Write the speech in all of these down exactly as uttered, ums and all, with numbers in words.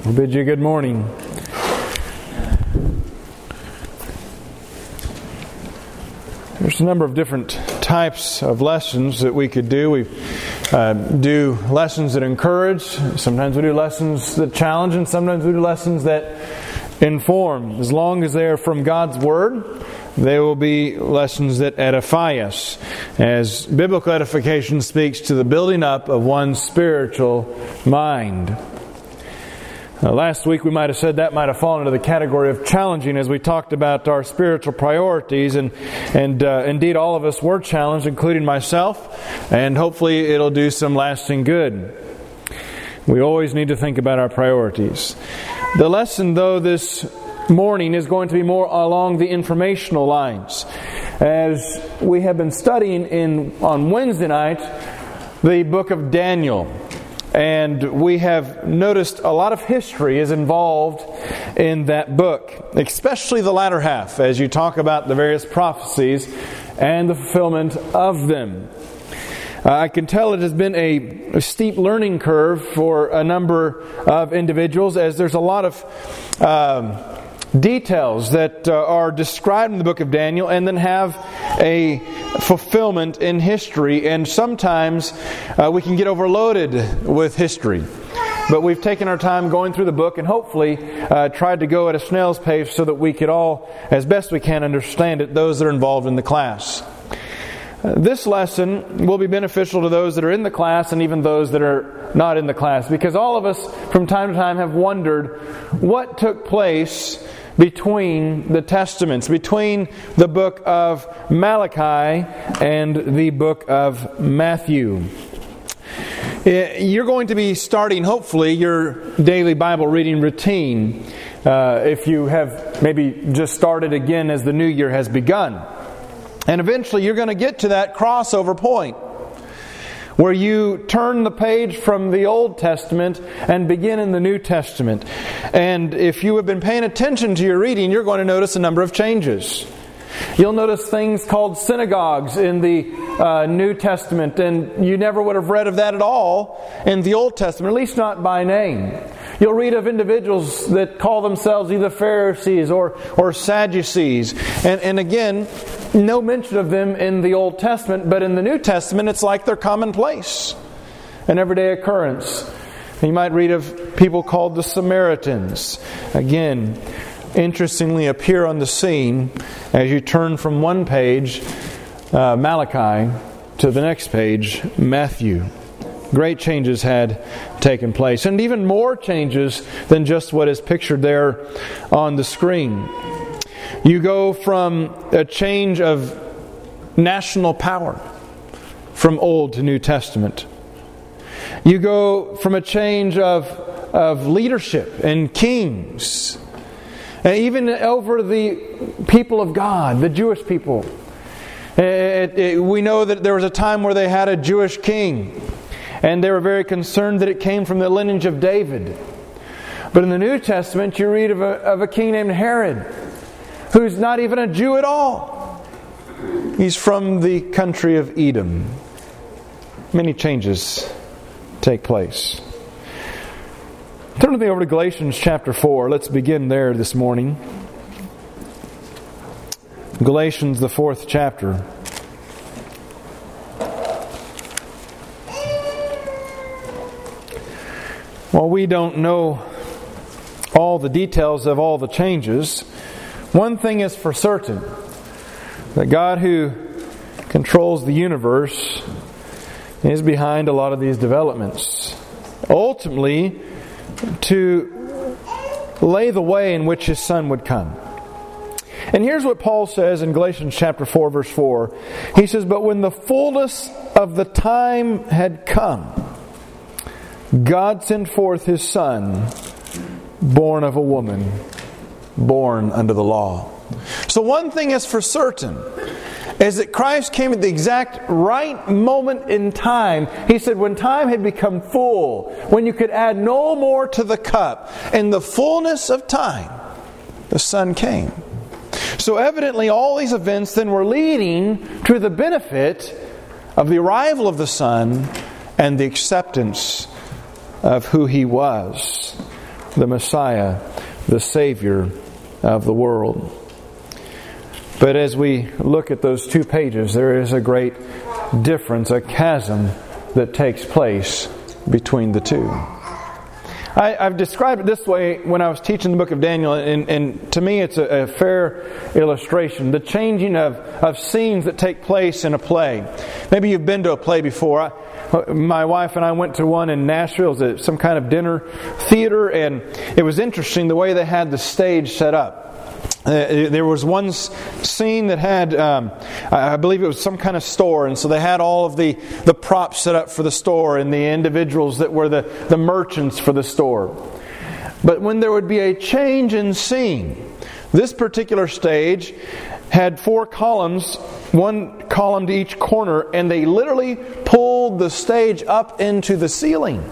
I'll bid you good morning. There's a number of different types of lessons that we could do. We uh, do lessons that encourage. Sometimes we do lessons that challenge, and sometimes we do lessons that inform. As long as they are from God's Word, they will be lessons that edify us, as biblical edification speaks to the building up of one's spiritual mind. Uh, last week we might have said that might have fallen into the category of challenging as we talked about our spiritual priorities, and and uh, indeed all of us were challenged, including myself, and hopefully it'll do some lasting good. We always need to think about our priorities. The lesson, though, this morning is going to be more along the informational lines. As we have been studying in on Wednesday night the book of Daniel. And we have noticed a lot of history is involved in that book, especially the latter half, as you talk about the various prophecies and the fulfillment of them. Uh, I can tell it has been a, a steep learning curve for a number of individuals, as there's a lot of um, details that uh, are described in the book of Daniel and then have a fulfillment in history, and sometimes uh, we can get overloaded with history. But we've taken our time going through the book and hopefully uh, tried to go at a snail's pace so that we could all, as best we can, understand it, those that are involved in the class. Uh, this lesson will be beneficial to those that are in the class and even those that are not in the class, because all of us from time to time have wondered what took place between the Testaments, between the book of Malachi and the book of Matthew. You're going to be starting, hopefully, your daily Bible reading routine uh, if you have maybe just started again as the new year has begun. And eventually you're going to get to that crossover point where you turn the page from the Old Testament and begin in the New Testament. And if you have been paying attention to your reading, you're going to notice a number of changes. You'll notice things called synagogues in the uh, New Testament, and you never would have read of that at all in the Old Testament, at least not by name. You'll read of individuals that call themselves either Pharisees or, or Sadducees. And, and again, no mention of them in the Old Testament, but in the New Testament it's like they're commonplace, an everyday occurrence. You might read of people called the Samaritans. Again, interestingly appear on the scene as you turn from one page, uh, Malachi, to the next page, Matthew. Great changes had taken place, and even more changes than just what is pictured there on the screen. You go from a change of national power from Old to New Testament. You go from a change of, of leadership and kings, and even over the people of God, the Jewish people. It, it, we know that there was a time where they had a Jewish king, and they were very concerned that it came from the lineage of David. But in the New Testament, you read of a, of a king named Herod, who's not even a Jew at all. He's from the country of Edom. Many changes take place. Turn with me over to Galatians chapter four. Let's begin there this morning. Galatians, the fourth chapter. While we don't know all the details of all the changes, one thing is for certain, that God who controls the universe is behind a lot of these developments. Ultimately, to lay the way in which His Son would come. And here's what Paul says in Galatians chapter four, verse four. He says, "But when the fullness of the time had come, God sent forth His Son, born of a woman, born under the law." So one thing is for certain, is that Christ came at the exact right moment in time. He said when time had become full, when you could add no more to the cup, in the fullness of time, the Son came. So evidently all these events then were leading to the benefit of the arrival of the Son and the acceptance of who He was. the Messiah, the Savior of the world. But as we look at those two pages, there is a great difference, a chasm that takes place between the two. I, I've described it this way when I was teaching the book of Daniel, and, and to me it's a, a fair illustration. The changing of, of scenes that take place in a play. Maybe you've been to a play before. I, my wife and I went to one in Nashville. It was at some kind of dinner theater, and it was interesting the way they had the stage set up. Uh, there was one s- scene that had, um, I believe it was some kind of store, and so they had all of the, the props set up for the store and the individuals that were the, the merchants for the store. But when there would be a change in scene, this particular stage had four columns, one column to each corner, and they literally pulled the stage up into the ceiling.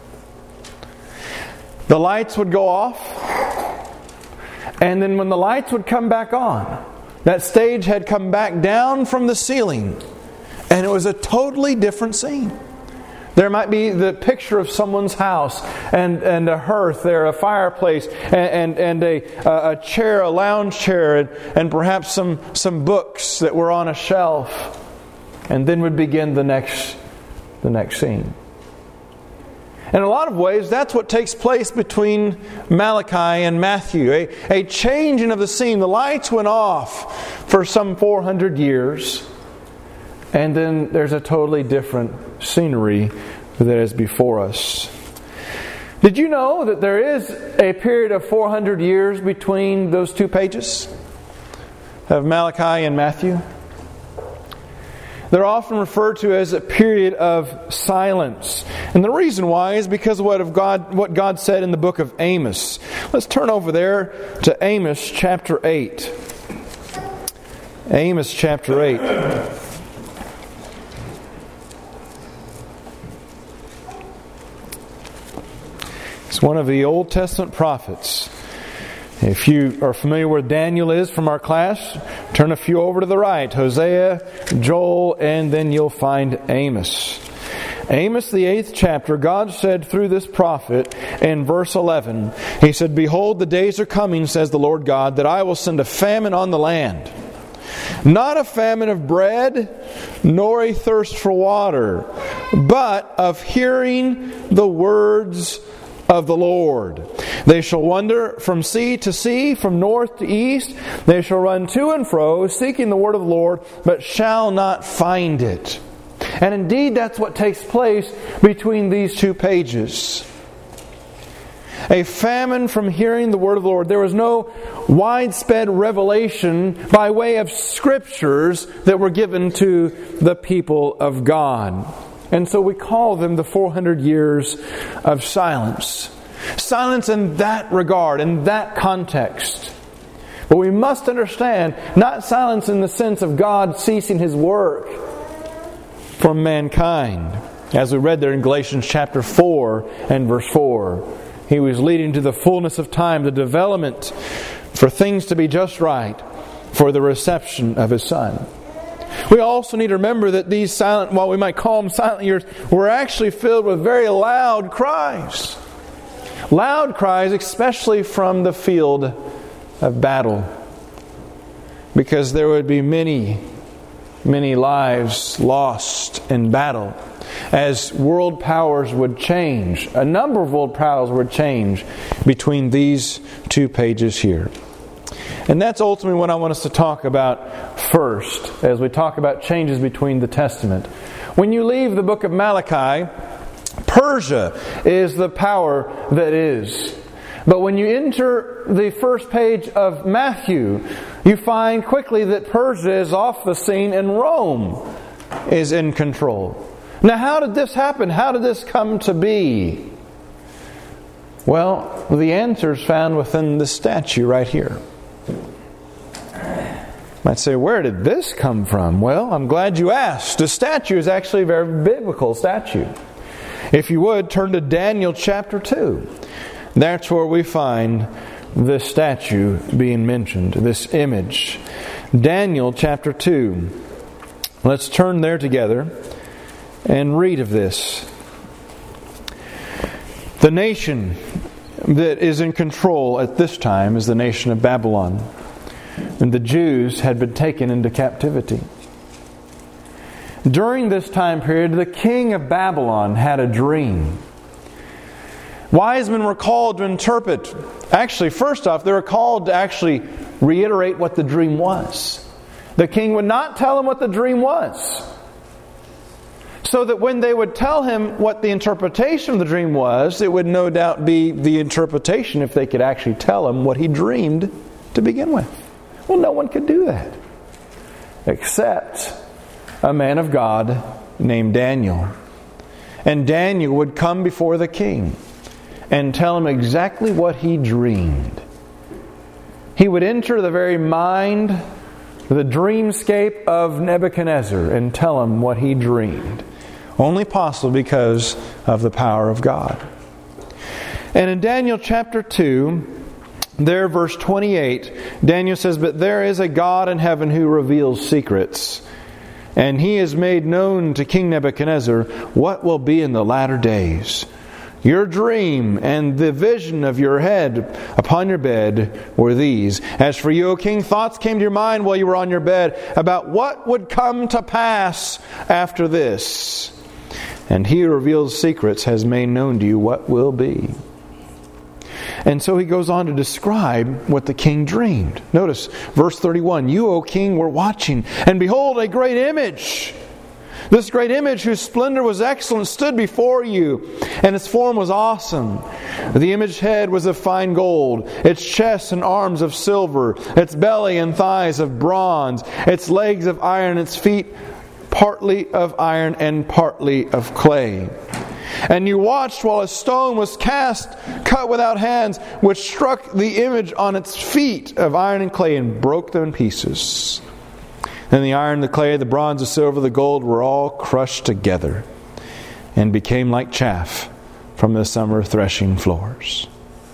The lights would go off. And then when the lights would come back on, that stage had come back down from the ceiling, and it was a totally different scene. There might be the picture of someone's house, and, and a hearth there, a fireplace, and, and, and a, a chair, a lounge chair, and, and perhaps some, some books that were on a shelf. And then would begin the next, the next scene. In a lot of ways, that's what takes place between Malachi and Matthew. A, a changing of the scene. The lights went off for some four hundred years. And then there's a totally different scenery that is before us. Did you know that there is a period of four hundred years between those two pages of Malachi and Matthew? They're often referred to as a period of silence. And the reason why is because of what, of God, what God said in the book of Amos. Let's turn over there to Amos chapter eight. Amos chapter eight. It's one of the Old Testament prophets. If you are familiar where Daniel is from our class, turn a few over to the right. Hosea, Joel, and then you'll find Amos. Amos, the eighth chapter, God said through this prophet in verse eleven, He said, "Behold, the days are coming, says the Lord God, that I will send a famine on the land. Not a famine of bread, nor a thirst for water, but of hearing the words of the Lord. They shall wander from sea to sea, from north to east. They shall run to and fro, seeking the word of the Lord, but shall not find it." And indeed, that's what takes place between these two pages. A famine from hearing the word of the Lord. There was no widespread revelation by way of scriptures that were given to the people of God. And so we call them the four hundred years of silence. Silence in that regard, in that context. But we must understand, not silence in the sense of God ceasing His work from mankind. As we read there in Galatians chapter four and verse four. He was leading to the fullness of time, the development for things to be just right, for the reception of His Son. We also need to remember that these silent, while we might call them silent years, were actually filled with very loud cries. Loud cries, especially from the field of battle. Because there would be many, many lives lost in battle. As world powers would change, a number of world powers would change between these two pages here. And that's ultimately what I want us to talk about first, as we talk about changes between the Testament. When you leave the book of Malachi, Persia is the power that is. But when you enter the first page of Matthew, you find quickly that Persia is off the scene and Rome is in control. Now, how did this happen? How did this come to be? Well, the answer is found within the statue right here. You might say, where did this come from? Well, I'm glad you asked. The statue is actually a very biblical statue. If you would, turn to Daniel chapter two. That's where we find this statue being mentioned, this image. Daniel chapter two. Let's turn there together and read of this. The nation that is in control at this time is the nation of Babylon. And the Jews had been taken into captivity. During this time period, the king of Babylon had a dream. Wise men were called to interpret. Actually, first off, they were called to actually reiterate what the dream was. The king would not tell them what the dream was. So that when they would tell him what the interpretation of the dream was, it would no doubt be the interpretation if they could actually tell him what he dreamed to begin with. Well, no one could do that. Except a man of God named Daniel. And Daniel would come before the king and tell him exactly what he dreamed. He would enter the very mind, the dreamscape of Nebuchadnezzar and tell him what he dreamed. Only possible because of the power of God. And in Daniel chapter two, there verse twenty-eight, Daniel says, "But there is a God in heaven who reveals secrets. And He has made known to King Nebuchadnezzar what will be in the latter days. Your dream and the vision of your head upon your bed were these. As for you, O king, thoughts came to your mind while you were on your bed about what would come to pass after this. And He who reveals secrets has made known to you what will be." And so he goes on to describe what the king dreamed. Notice verse thirty-one. "You, O king, were watching, and behold, a great image. This great image, whose splendor was excellent, stood before you, and its form was awesome. The image head was of fine gold, its chest and arms of silver, its belly and thighs of bronze, its legs of iron, its feet partly of iron and partly of clay. And you watched while a stone was cast, cut without hands, which struck the image on its feet of iron and clay and broke them in pieces. Then the iron, the clay, the bronze, the silver, the gold were all crushed together and became like chaff from the summer threshing floors."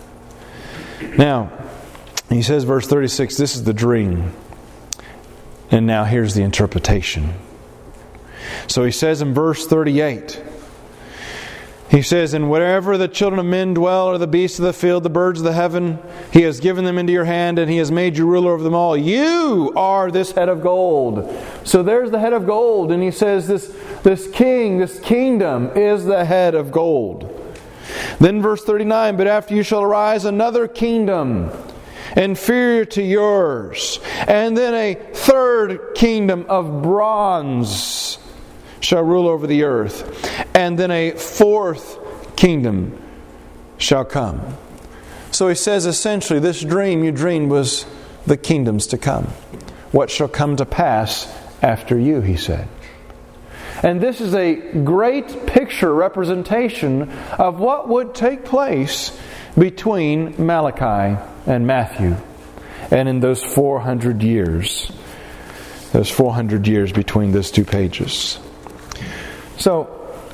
Now, he says, verse thirty-six, this is the dream. And now here's the interpretation. So he says in verse thirty-eight, he says, "And wherever the children of men dwell, or the beasts of the field, the birds of the heaven, He has given them into your hand, and He has made you ruler over them all. You are this head of gold." So there's the head of gold, and he says this, this king, this kingdom is the head of gold. Then verse thirty-nine, "But after you shall arise another kingdom, inferior to yours, and then a third kingdom of bronze shall rule over the earth, and then a fourth kingdom shall come." So he says essentially this dream you dreamed was the kingdoms to come. What shall come to pass after you, he said. And this is a great picture representation of what would take place between Malachi and Matthew. And in those four hundred years, those four hundred years between those two pages. So,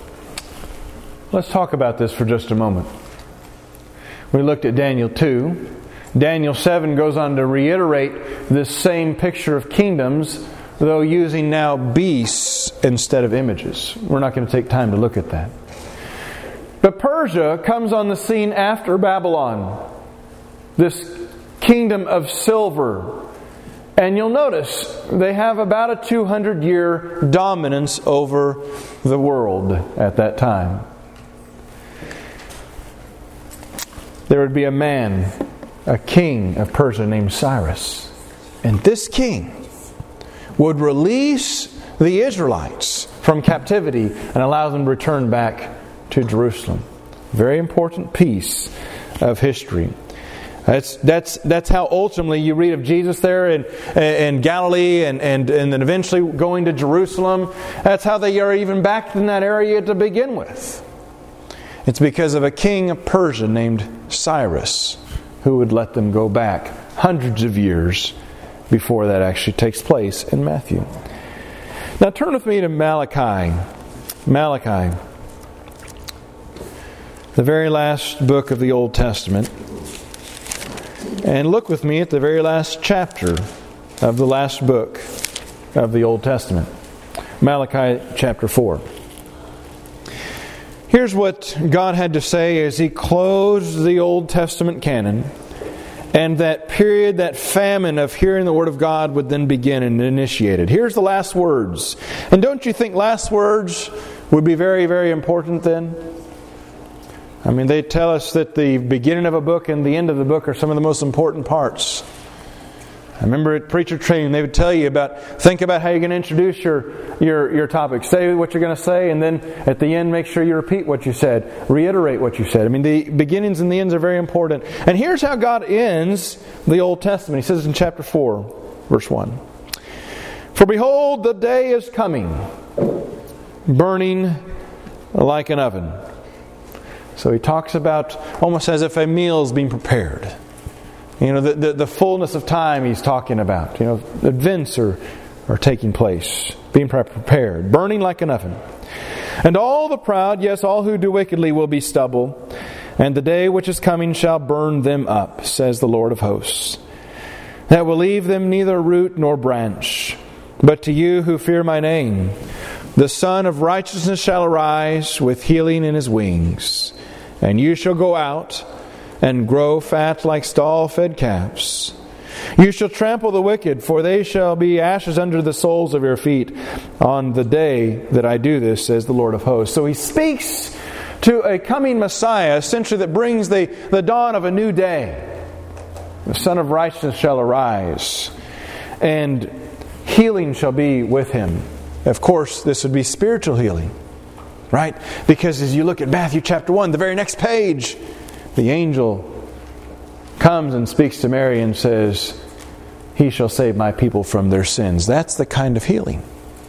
let's talk about this for just a moment. We looked at Daniel two. Daniel seven goes on to reiterate this same picture of kingdoms, though using now beasts instead of images. We're not going to take time to look at that. But Persia comes on the scene after Babylon. This kingdom of silver. And you'll notice they have about a two hundred year dominance over the world at that time. There would be a man, a king of Persia named Cyrus. And this king would release the Israelites from captivity and allow them to return back to Jerusalem. Very important piece of history. That's that's that's how ultimately you read of Jesus there in, in Galilee and, and, and then eventually going to Jerusalem. That's how they are even back in that area to begin with. It's because of a king of Persia named Cyrus who would let them go back hundreds of years before that actually takes place in Matthew. Now turn with me to Malachi. Malachi. The very last book of the Old Testament. And look with me at the very last chapter of the last book of the Old Testament. Malachi chapter four. Here's what God had to say as He closed the Old Testament canon. And that period, that famine of hearing the Word of God would then begin and initiated. Here's the last words. And don't you think last words would be very, very important then? I mean, they tell us that the beginning of a book and the end of the book are some of the most important parts. I remember at preacher training, they would tell you about, think about how you're going to introduce your, your, your topic. Say what you're going to say, and then at the end, make sure you repeat what you said. Reiterate what you said. I mean, the beginnings and the ends are very important. And here's how God ends the Old Testament. He says in chapter four, verse one. For behold, the day is coming, burning like an oven. So he talks about almost as if a meal is being prepared. You know, the, the, the fullness of time he's talking about. You know, events are, are taking place, being prepared, burning like an oven. And all the proud, yes, all who do wickedly will be stubble, and the day which is coming shall burn them up, says the Lord of hosts, that will leave them neither root nor branch. But to you who fear my name, the Son of Righteousness shall arise with healing in His wings, and you shall go out and grow fat like stall-fed calves. You shall trample the wicked, for they shall be ashes under the soles of your feet on the day that I do this, says the Lord of hosts. So he speaks to a coming Messiah, essentially that brings the, the dawn of a new day. The Son of Righteousness shall arise, and healing shall be with Him. Of course, this would be spiritual healing, right? Because as you look at Matthew chapter one, the very next page, the angel comes and speaks to Mary and says, He shall save my people from their sins. That's the kind of healing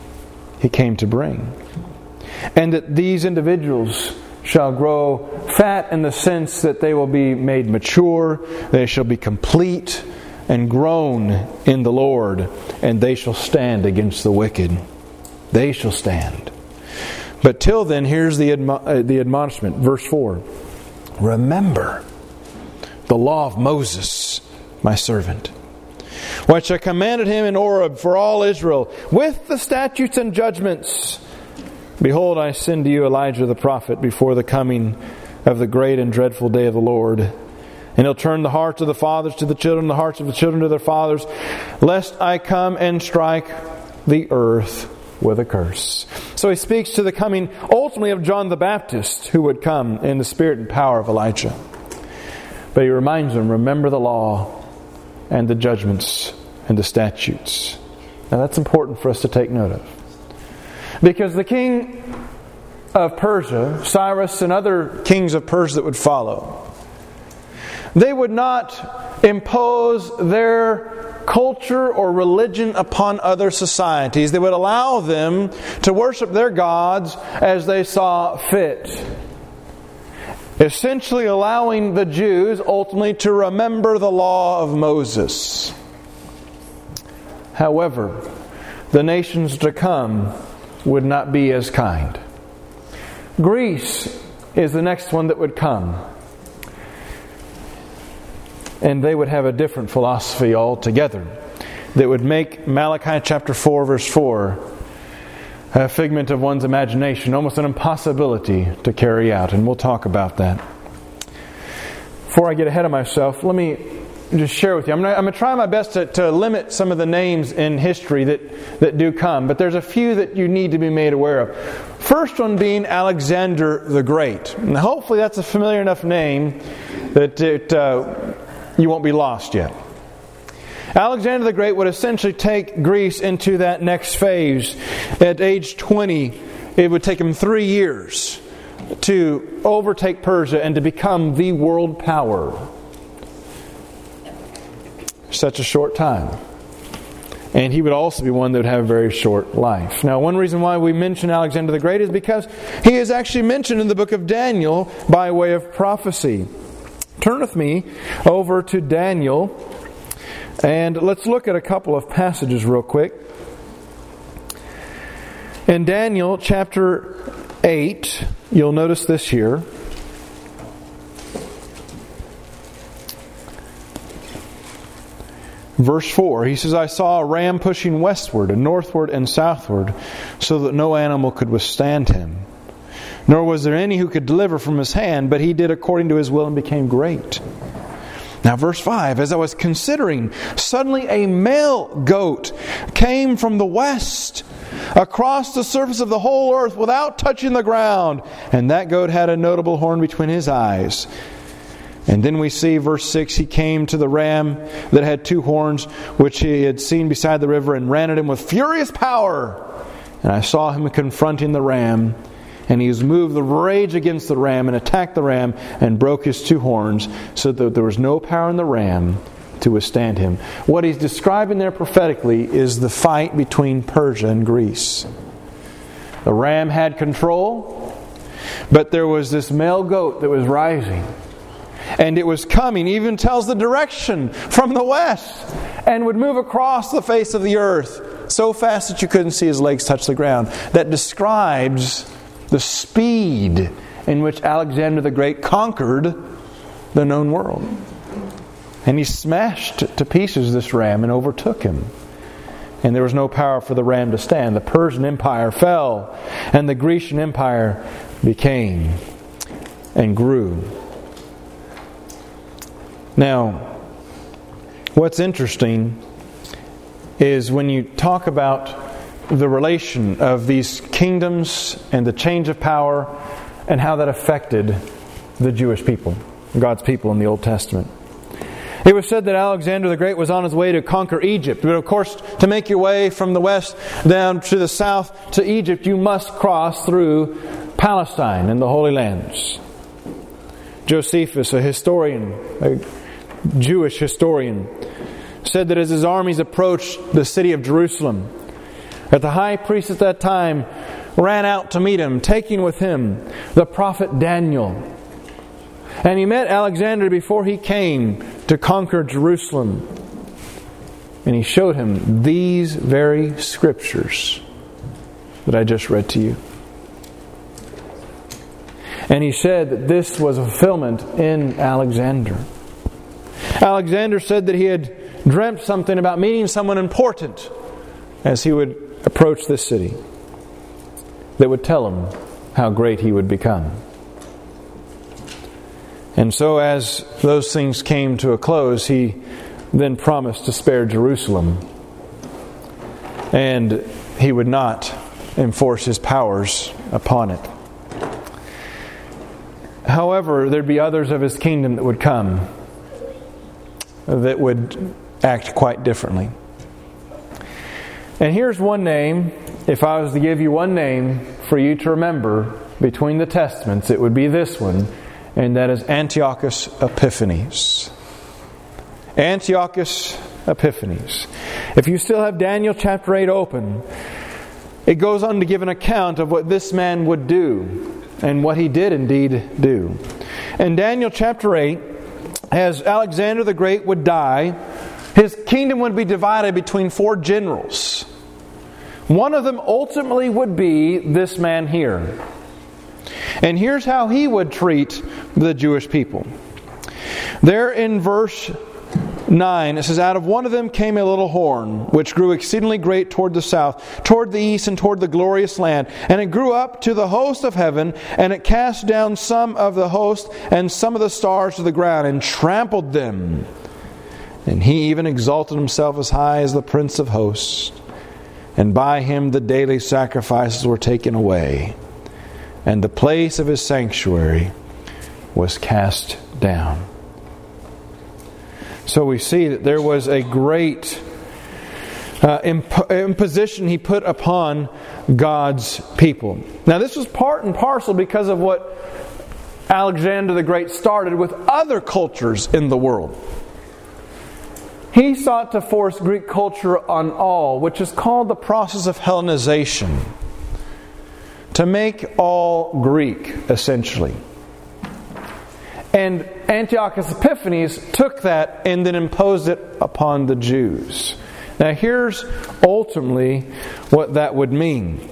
He came to bring. And that these individuals shall grow fat in the sense that they will be made mature, they shall be complete and grown in the Lord, and they shall stand against the wicked. They shall stand. But till then, here's the, admo- uh, the admonishment, verse four. Remember the law of Moses, my servant, which I commanded him in Horeb for all Israel, with the statutes and judgments. Behold, I send to you Elijah the prophet before the coming of the great and dreadful day of the Lord. And he'll turn the hearts of the fathers to the children, the hearts of the children to their fathers, lest I come and strike the earth with a curse. So he speaks to the coming ultimately of John the Baptist, who would come in the spirit and power of Elijah. But he reminds them, remember the law and the judgments and the statutes. Now that's important for us to take note of. Because the king of Persia, Cyrus and other kings of Persia that would follow, they would not impose their culture or religion upon other societies. They would allow them to worship their gods as they saw fit. Essentially allowing the Jews ultimately to remember the law of Moses. However, the nations to come would not be as kind. Greece is the next one that would come. And they would have a different philosophy altogether that would make Malachi chapter four verse four a figment of one's imagination, almost an impossibility to carry out. And we'll talk about that. Before I get ahead of myself, let me just share with you. I'm going to try my best to, to limit some of the names in history that, that do come, but there's a few that you need to be made aware of. First one being Alexander the Great. And hopefully that's a familiar enough name that it, uh, you won't be lost yet. Alexander the Great would essentially take Greece into that next phase. At age twenty, it would take him three years to overtake Persia and to become the world power. Such a short time. And he would also be one that would have a very short life. Now, one reason why we mention Alexander the Great is because he is actually mentioned in the book of Daniel by way of prophecy. Turn with me over to Daniel, and let's look at a couple of passages real quick. In Daniel chapter eight, you'll notice this here. Verse four, he says, I saw a ram pushing westward and northward and southward, so that no animal could withstand him. nor was there any who could deliver from his hand, but he did according to his will and became great. Now verse five, as I was considering, suddenly a male goat came from the west, across the surface of the whole earth without touching the ground. And that goat had a notable horn between his eyes. And then we see verse six, he came to the ram that had two horns, which he had seen beside the river, and ran at him with furious power. And I saw him confronting the ram, and he was moved with rage against the ram, and attacked the ram, and broke his two horns, so that there was no power in the ram to withstand him. What he's describing there prophetically is the fight between Persia and Greece. The ram had control, but there was this male goat that was rising. And it was coming, even tells the direction, from the west, and would move across the face of the earth so fast that you couldn't see his legs touch the ground. That describes the speed in which Alexander the Great conquered the known world. And he smashed to pieces this ram and overtook him. And there was no power for the ram to stand. The Persian Empire fell, and the Grecian Empire became and grew. Now, what's interesting is when you talk about the relation of these kingdoms and the change of power and how that affected the Jewish people, God's people in the Old Testament. It was said that Alexander the Great was on his way to conquer Egypt. But of course, to make your way from the west down to the south to Egypt, you must cross through Palestine and the Holy Lands. Josephus, a historian, a Jewish historian, said that as his armies approached the city of Jerusalem, that the high priest at that time ran out to meet him, taking with him the prophet Daniel. And he met Alexander before he came to conquer Jerusalem. And he showed him these very scriptures that I just read to you. And he said that this was a fulfillment in Alexander. Alexander said that he had dreamt something about meeting someone important as he would approach this city that would tell him how great he would become. And so as those things came to a close, he then promised to spare Jerusalem. And he would not enforce his powers upon it. However, there'd be others of his kingdom that would come that would act quite differently. And here's one name. If I was to give you one name for you to remember between the Testaments, it would be this one, and that is Antiochus Epiphanes. Antiochus Epiphanes. If you still have Daniel chapter eight open, it goes on to give an account of what this man would do, and what he did indeed do. In Daniel chapter eight, as Alexander the Great would die, his kingdom would be divided between four generals. One of them ultimately would be this man here. And here's how he would treat the Jewish people. There in verse nine, it says, "Out of one of them came a little horn, which grew exceedingly great toward the south, toward the east, and toward the glorious land. And it grew up to the host of heaven, and it cast down some of the host and some of the stars to the ground, and trampled them. And he even exalted himself as high as the prince of hosts. And by him the daily sacrifices were taken away, and the place of his sanctuary was cast down." So we see that there was a great uh, imp- imposition he put upon God's people. Now this was part and parcel because of what Alexander the Great started with other cultures in the world. He sought to force Greek culture on all, which is called the process of Hellenization. To make all Greek, essentially. And Antiochus Epiphanes took that and then imposed it upon the Jews. Now here's ultimately what that would mean.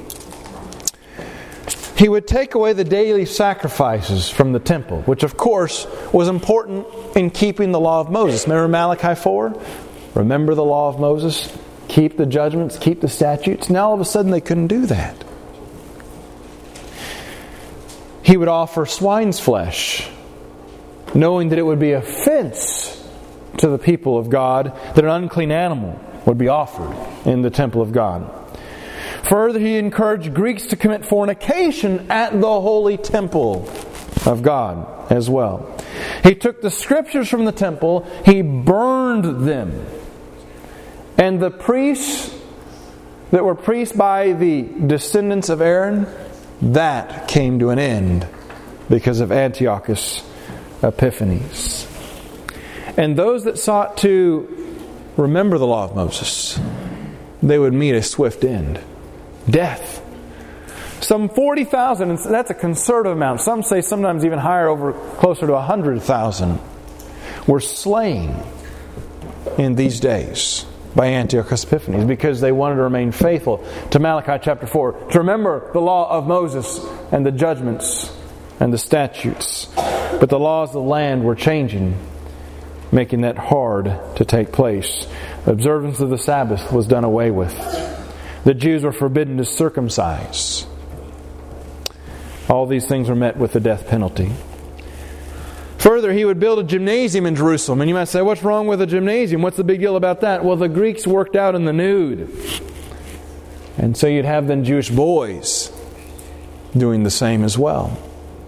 He would take away the daily sacrifices from the temple, which of course was important in keeping the law of Moses. Remember Malachi four? Remember the law of Moses? Keep the judgments, keep the statutes. Now all of a sudden they couldn't do that. he would offer swine's flesh, knowing that it would be offense to the people of God that an unclean animal would be offered in the temple of God. Further, he encouraged Greeks to commit fornication at the holy temple of God as well. He took the scriptures from the temple, he burned them. And the priests that were priests by the descendants of Aaron, that came to an end because of Antiochus Epiphanes. And those that sought to remember the law of Moses, they would meet a swift end. Death. Some forty thousand, and that's a conservative amount. Some say sometimes even higher, over closer to one hundred thousand, were slain in these days by Antiochus Epiphanes because they wanted to remain faithful to Malachi chapter four, to remember the law of Moses and the judgments and the statutes. But the laws of the land were changing, making that hard to take place. The observance of the Sabbath was done away with. The Jews were forbidden to circumcise. All these things were met with the death penalty. Further, he would build a gymnasium in Jerusalem. And you might say, what's wrong with a gymnasium? What's the big deal about that? Well, the Greeks worked out in the nude. And so you'd have then Jewish boys doing the same as well.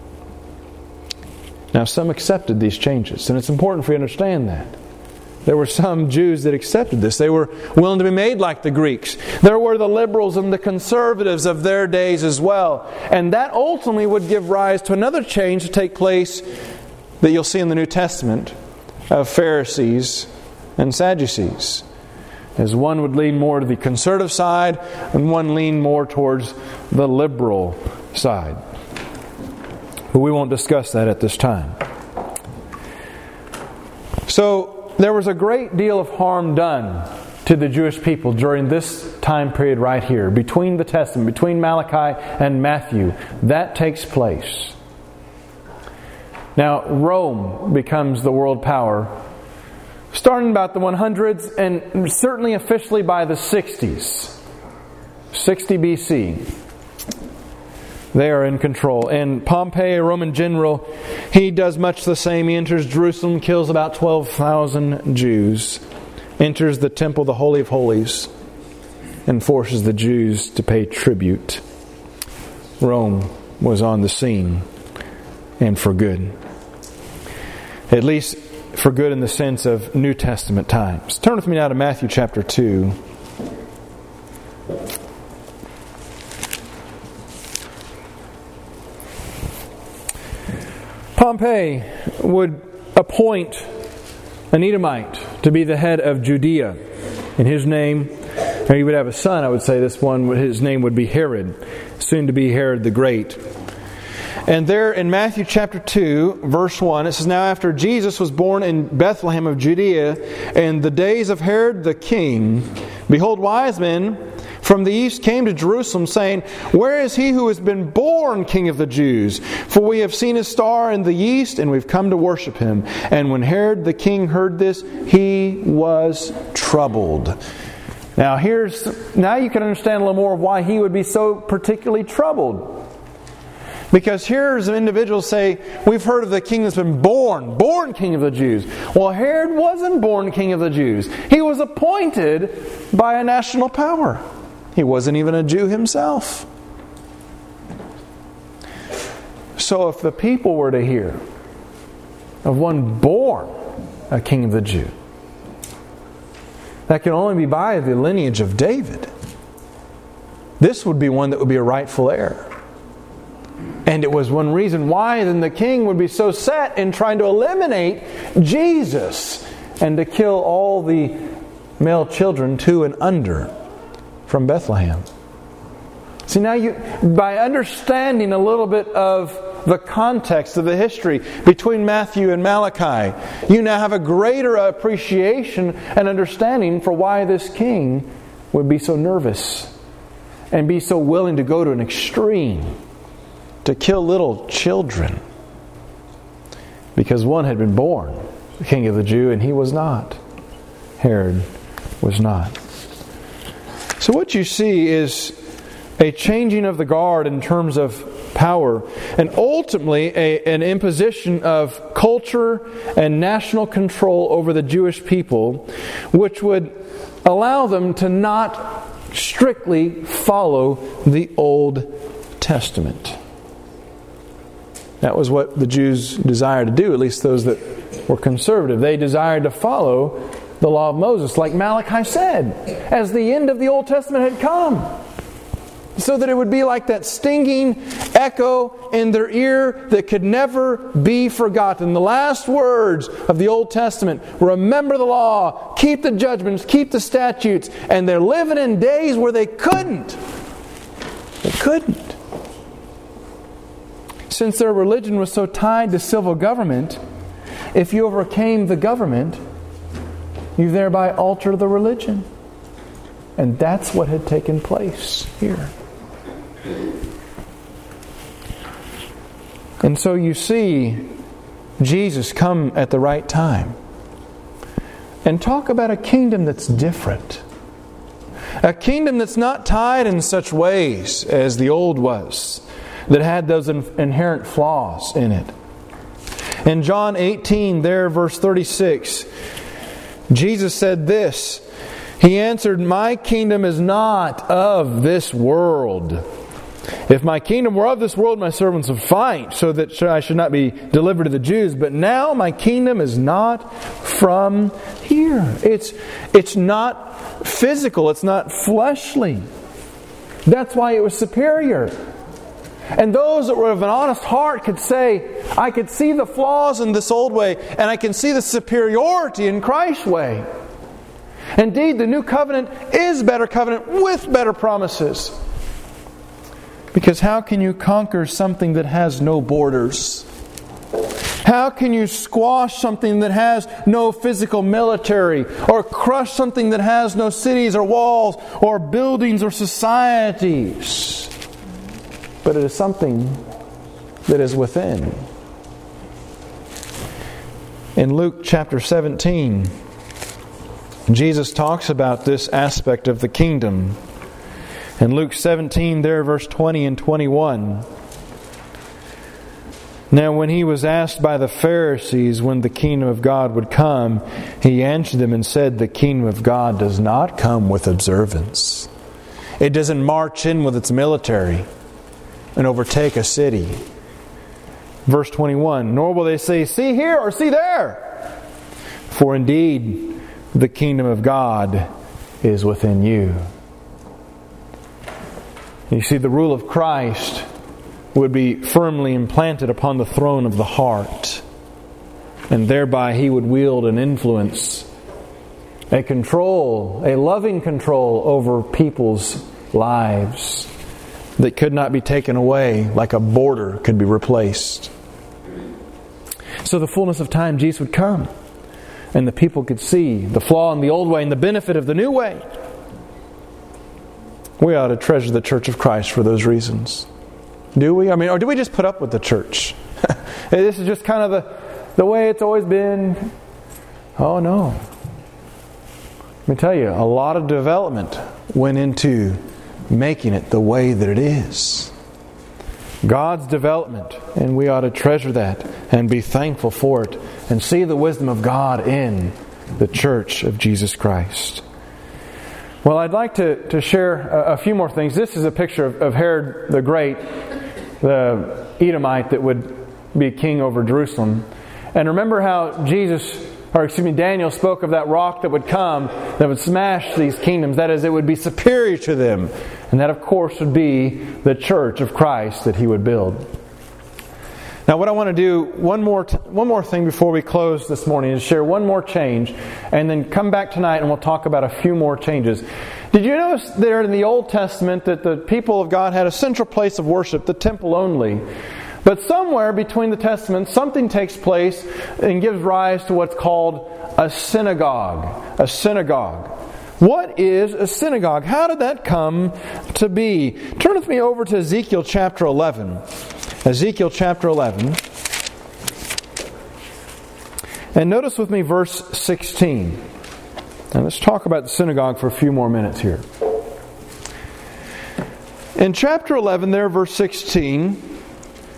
Now, some accepted these changes. And it's important for you to understand that. There were some Jews that accepted this. They were willing to be made like the Greeks. There were the liberals and the conservatives of their days as well. And that ultimately would give rise to another change to take place that you'll see in the New Testament of Pharisees and Sadducees. As one would lean more to the conservative side and one lean more towards the liberal side. But we won't discuss that at this time. So, there was a great deal of harm done to the Jewish people during this time period right here, between the Testament, between Malachi and Matthew. That takes place. Now, Rome becomes the world power, starting about the hundreds, and certainly officially by the sixties. sixty B C. They are in control. And Pompey, a Roman general, he does much the same. He enters Jerusalem, kills about twelve thousand Jews, enters the temple, the Holy of Holies, and forces the Jews to pay tribute. Rome was on the scene, and for good. At least for good in the sense of New Testament times. Turn with me now to Matthew chapter two. Pompey would appoint an Edomite to be the head of Judea. In his name, or he would have a son, I would say this one, his name would be Herod, soon to be Herod the Great. And there in Matthew chapter two, verse one, it says, Now after Jesus was born in Bethlehem of Judea, in the days of Herod the king, behold, wise men from the east came to Jerusalem, saying, Where is he who has been born King of the Jews? For we have seen his star in the east, and we've come to worship him. And when Herod the king heard this, he was troubled. Now here's now you can understand a little more of why he would be so particularly troubled. Because here's an individual say, we've heard of the king that's been born, born King of the Jews. Well, Herod wasn't born King of the Jews. He was appointed by a national power. He wasn't even a Jew himself. So if the people were to hear of one born a King of the Jews, that can only be by the lineage of David, this would be one that would be a rightful heir. And it was one reason why then the king would be so set in trying to eliminate Jesus and to kill all the male children two and under from Bethlehem. See, now you, by understanding a little bit of the context of the history between Matthew and Malachi, you now have a greater appreciation and understanding for why this king would be so nervous and be so willing to go to an extreme to kill little children. Because one had been born the King of the Jews, and he was not. Herod was not. So what you see is a changing of the guard in terms of power, and ultimately a, an imposition of culture and national control over the Jewish people, which would allow them to not strictly follow the Old Testament. That was what the Jews desired to do, at least those that were conservative. They desired to follow the law of Moses, like Malachi said, as the end of the Old Testament had come, so that it would be like that stinging echo in their ear that could never be forgotten. The last words of the Old Testament: remember the law, keep the judgments, keep the statutes. And they're living in days where they couldn't. They couldn't. Since their religion was so tied to civil government, if you overcame the government, you thereby altered the religion. And that's what had taken place here. And so you see Jesus come at the right time and talk about a kingdom that's different. A kingdom that's not tied in such ways as the old was, that had those inherent flaws in it. In John eighteen, there, verse thirty-six, Jesus said this. He answered, "My kingdom is not of this world. If my kingdom were of this world, my servants would fight, so that I should not be delivered to the Jews. But now my kingdom is not from here." It's, it's not physical. It's not fleshly. That's why it was superior. And those that were of an honest heart could say, I could see the flaws in this old way, and I can see the superiority in Christ's way. Indeed, the new covenant is better covenant with better promises. Because how can you conquer something that has no borders? How can you squash something that has no physical military, or crush something that has no cities or walls or buildings or societies? But it is something that is within. In Luke chapter seventeen, Jesus talks about this aspect of the kingdom. In Luke seventeen, there, verse twenty and twenty-one. Now when he was asked by the Pharisees when the kingdom of God would come, he answered them and said, "The kingdom of God does not come with observance. It doesn't march in with its military and overtake a city." Verse twenty-one, "Nor will they say, 'See here,' or 'See there.' For indeed, the kingdom of God is within you." You see, the rule of Christ would be firmly implanted upon the throne of the heart. And thereby He would wield an influence, a control, a loving control over people's lives that could not be taken away like a border could be replaced. So the fullness of time, Jesus would come, and the people could see the flaw in the old way and the benefit of the new way. We ought to treasure the church of Christ for those reasons. Do we? I mean, or do we just put up with the church? This is just kind of the, the way it's always been. Oh no. Let me tell you, a lot of development went into making it the way that it is. God's development, and we ought to treasure that and be thankful for it and see the wisdom of God in the church of Jesus Christ. Well, I'd like to, to share a, a few more things. This is a picture of, of Herod the Great, the Edomite that would be king over Jerusalem. And remember how Jesus, or excuse me, Daniel spoke of that rock that would come, that would smash these kingdoms. That is, it would be superior to them. And that, of course, would be the church of Christ that He would build. Now, what I want to do, one more t- one more thing before we close this morning, is share one more change, and then come back tonight and we'll talk about a few more changes. Did you notice there in the Old Testament that the people of God had a central place of worship, the temple only? But somewhere between the Testaments, something takes place and gives rise to what's called a synagogue. A synagogue. What is a synagogue? How did that come to be? Turn with me over to Ezekiel chapter eleven. Ezekiel chapter eleven. And notice with me verse sixteen. And let's talk about the synagogue for a few more minutes here. In chapter eleven there, verse sixteen,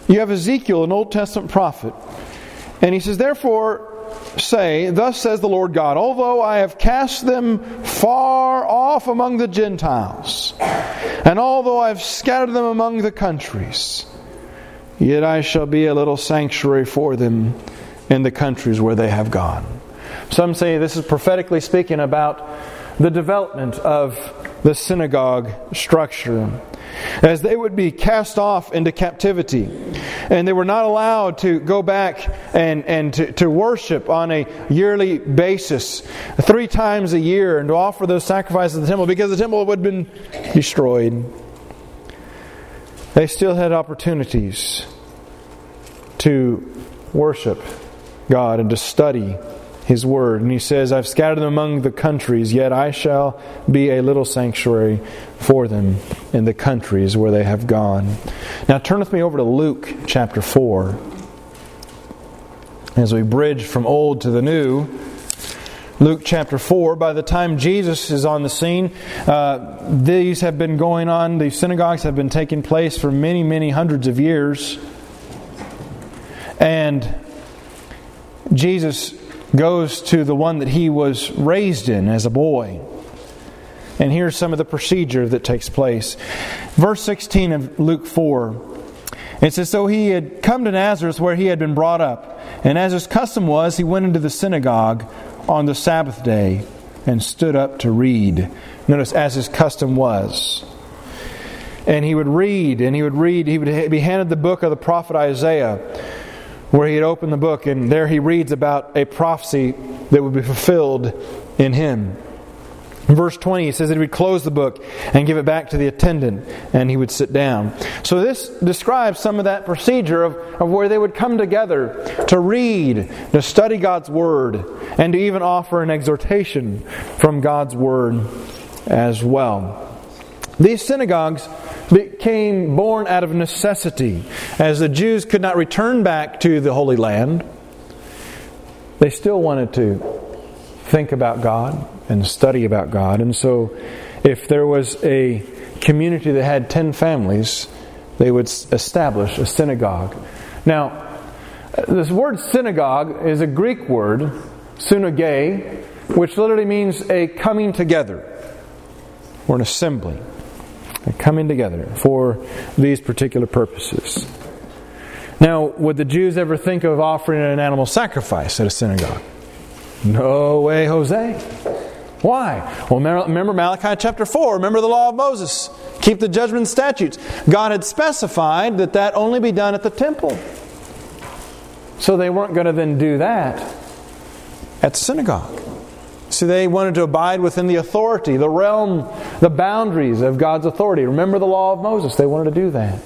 you have Ezekiel, an Old Testament prophet, and he says, therefore say, thus says the Lord God, although I have cast them far off among the Gentiles, and although I have scattered them among the countries, yet I shall be a little sanctuary for them in the countries where they have gone. Some say this is prophetically speaking about the development of the synagogue structure, as they would be cast off into captivity, and they were not allowed to go back and, and to, to worship on a yearly basis, three times a year, and to offer those sacrifices in the temple, because the temple would have been destroyed. They still had opportunities to worship God and to study His Word. And He says, I've scattered them among the countries, yet I shall be a little sanctuary for them in the countries where they have gone. Now turn with me over to Luke chapter four. As we bridge from old to the new, Luke chapter four, by the time Jesus is on the scene, uh, these have been going on, these synagogues have been taking place for many, many hundreds of years. And Jesus goes to the one that He was raised in as a boy. And here's some of the procedure that takes place. Verse sixteen of Luke four. It says, so He had come to Nazareth where He had been brought up. And as His custom was, He went into the synagogue on the Sabbath day and stood up to read. Notice, as His custom was. And He would read, and He would read, He would be handed the book of the prophet Isaiah, where he had opened the book, and there he reads about a prophecy that would be fulfilled in him. In verse twenty, he says that he would close the book and give it back to the attendant, and he would sit down. So this describes some of that procedure of, of where they would come together to read, to study God's Word, and to even offer an exhortation from God's Word as well. These synagogues became born out of necessity. As the Jews could not return back to the Holy Land, they still wanted to think about God and study about God. And so if there was a community that had ten families, they would establish a synagogue. Now, this word synagogue is a Greek word, synagoge, which literally means a coming together or an assembly. Coming together for these particular purposes. Now, would the Jews ever think of offering an animal sacrifice at a synagogue? No way, Jose. Why? Well, remember Malachi chapter four. Remember the law of Moses. Keep the judgment and statutes. God had specified that that only be done at the temple. So they weren't going to then do that at the synagogue. See, they wanted to abide within the authority, the realm, the boundaries of God's authority. Remember the law of Moses. They wanted to do that.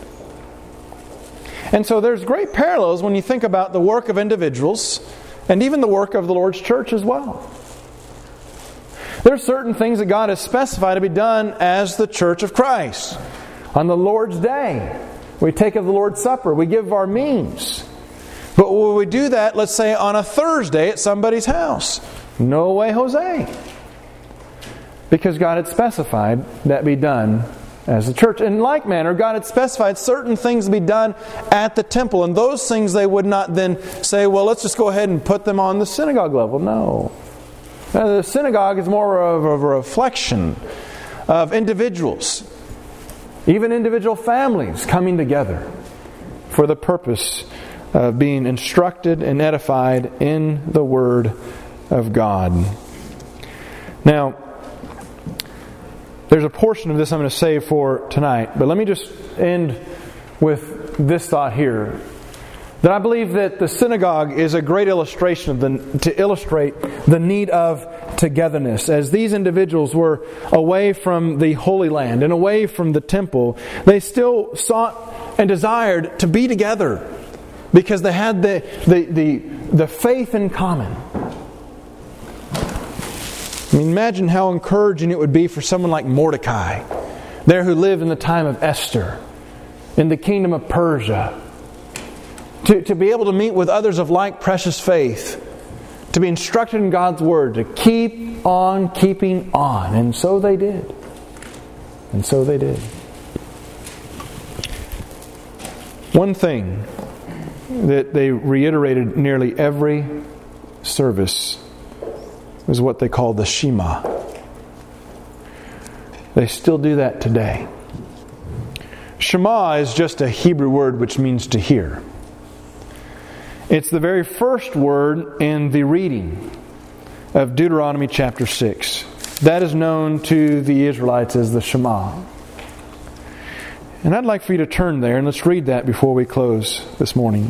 And so there's great parallels when you think about the work of individuals and even the work of the Lord's church as well. There are certain things that God has specified to be done as the church of Christ. On the Lord's day, we take of the Lord's Supper. We give our means. But when we do that, let's say on a Thursday at somebody's house, no way, Jose. Because God had specified that be done as the church. In like manner, God had specified certain things to be done at the temple. And those things they would not then say, well, let's just go ahead and put them on the synagogue level. No. Now, the synagogue is more of a reflection of individuals, even individual families coming together for the purpose of being instructed and edified in the Word of God. Now, there's a portion of this I'm going to save for tonight, but let me just end with this thought here. That I believe that the synagogue is a great illustration of the, to illustrate the need of togetherness. As these individuals were away from the Holy Land and away from the temple, they still sought and desired to be together because they had the the the, the faith in common. I mean, imagine how encouraging it would be for someone like Mordecai, there who lived in the time of Esther, in the kingdom of Persia, to, to be able to meet with others of like precious faith, to be instructed in God's Word, to keep on keeping on. And so they did. And so they did. One thing that they reiterated nearly every service was what they called the Shema. They still do that today. Shema is just a Hebrew word which means to hear. It's the very first word in the reading of Deuteronomy chapter six. That is known to the Israelites as the Shema. And I'd like for you to turn there and let's read that before we close this morning.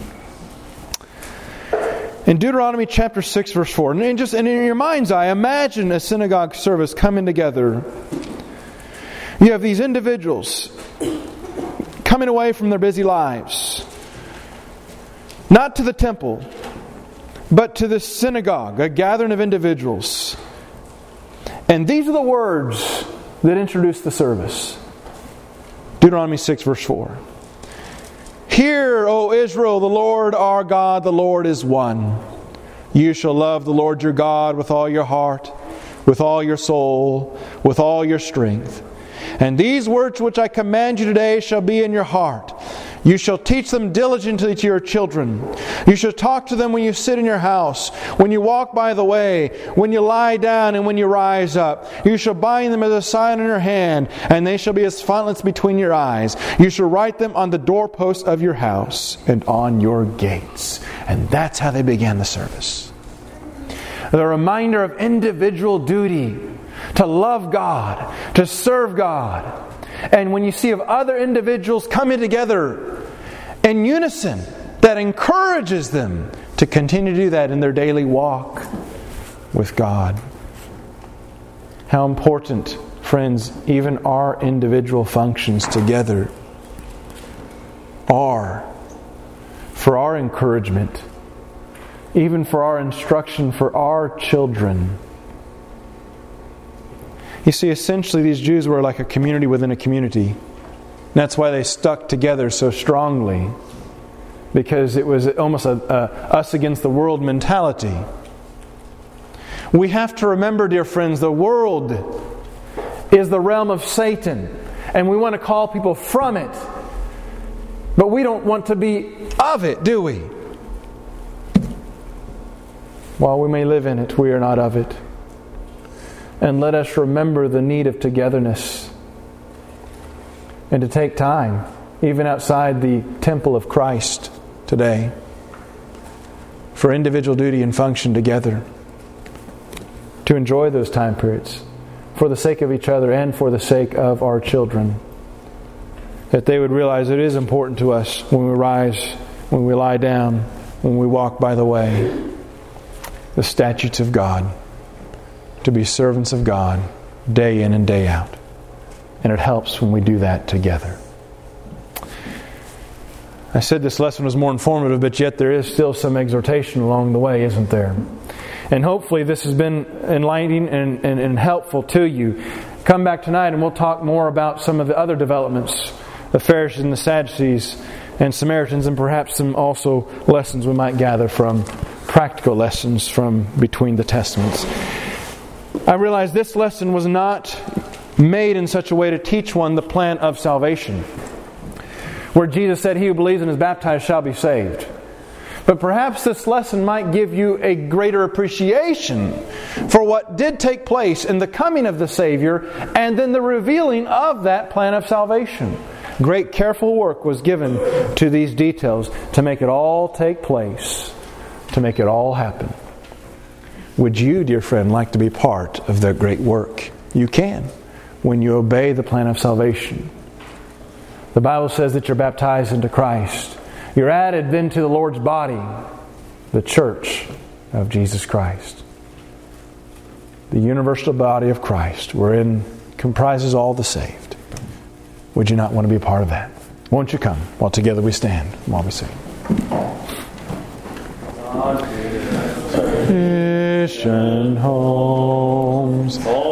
In Deuteronomy chapter six verse four, and just and in your mind's eye, imagine a synagogue service coming together. You have these individuals coming away from their busy lives, not to the temple, but to the synagogue, a gathering of individuals. And these are the words that introduce the service. Deuteronomy six verse four. Hear, O Israel, the Lord our God, the Lord is one. You shall love the Lord your God with all your heart, with all your soul, with all your strength. And these words which I command you today shall be in your heart. You shall teach them diligently to your children. You shall talk to them when you sit in your house, when you walk by the way, when you lie down and when you rise up. You shall bind them as a sign in your hand, and they shall be as frontlets between your eyes. You shall write them on the doorposts of your house and on your gates. And that's how they began the service. The reminder of individual duty to love God, to serve God. And when you see of other individuals coming together in unison, that encourages them to continue to do that in their daily walk with God. How important, friends, even our individual functions together are for our encouragement, even for our instruction for our children. You see, essentially these Jews were like a community within a community. And that's why they stuck together so strongly. Because it was almost a, a us against the world mentality. We have to remember, dear friends, the world is the realm of Satan. And we want to call people from it. But we don't want to be of it, do we? While we may live in it, we are not of it. And let us remember the need of togetherness. And to take time, even outside the temple of Christ today, for individual duty and function together. To enjoy those time periods for the sake of each other and for the sake of our children. That they would realize it is important to us when we rise, when we lie down, when we walk by the way. The statutes of God. To be servants of God day in and day out. And it helps when we do that together. I said this lesson was more informative, but yet there is still some exhortation along the way, isn't there? And hopefully this has been enlightening and, and, and helpful to you. Come back tonight and we'll talk more about some of the other developments, the Pharisees and the Sadducees and Samaritans, and perhaps some also lessons we might gather from practical lessons from between the Testaments. I realize this lesson was not made in such a way to teach one the plan of salvation, where Jesus said, "He who believes and is baptized shall be saved." But perhaps this lesson might give you a greater appreciation for what did take place in the coming of the Savior and then the revealing of that plan of salvation. Great careful work was given to these details to make it all take place, to make it all happen. Would you, dear friend, like to be part of that great work? You can, when you obey the plan of salvation. The Bible says that you're baptized into Christ. You're added then to the Lord's body, the church of Jesus Christ. The universal body of Christ, wherein comprises all the saved. Would you not want to be a part of that? Won't you come while together we stand, while we sing? Mission homes.